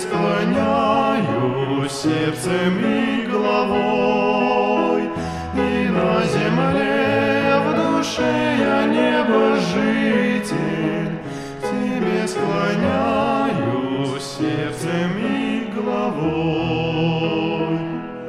склоняю сердцем и головой, и на земле в душе я небожитель, тебе склоняю сердцем и головой.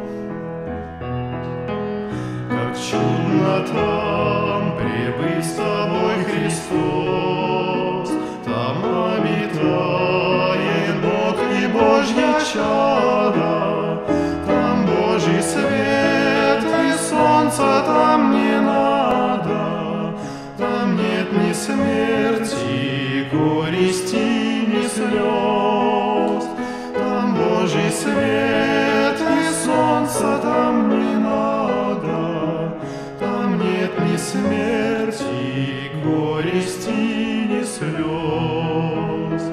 Как чудно там пребыть с тобой, Христос, там обитает Бог и Божья чада, там Божий свет и солнца там не надо, там нет ни смерти, горести, ни слез, там Божий свет и солнца там не надо, там нет ни смерти, горести, ни слез.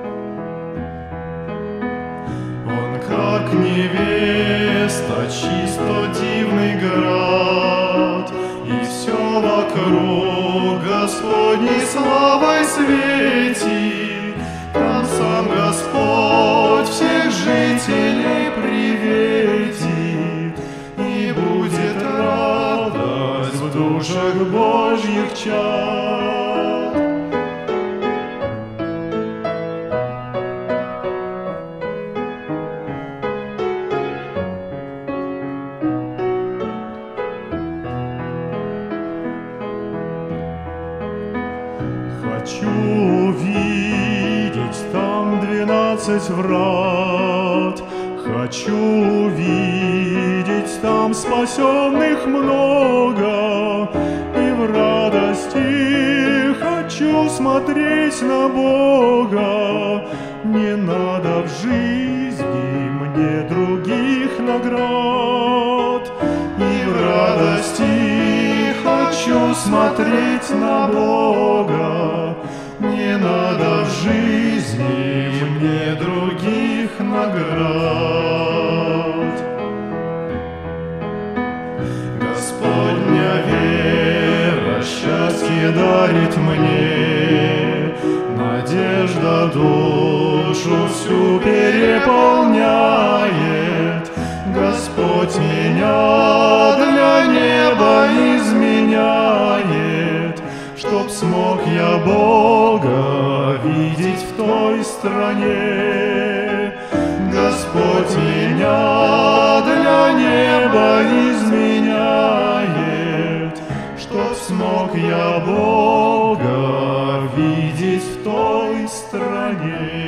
Он как невеста, чисто дивный град, и все вокруг Господней славой светит. Там сам Господь всех жителей приветит, и будет радость в душах Божьих чад. Хочу увидеть там 12 врат, хочу увидеть там спасенных много, и в радости хочу смотреть на Бога. Не надо в жизни мне других наград, и в радости хочу смотреть на Бога. Не надо в жизни мне других наград. Господня вера счастье дарит мне, надежда душу всю переполняет. Господь меня для неба изменяет, чтоб смог я Бога видеть в той стране. Господь меня для неба изменяет, чтоб смог я Бога видеть в той стране.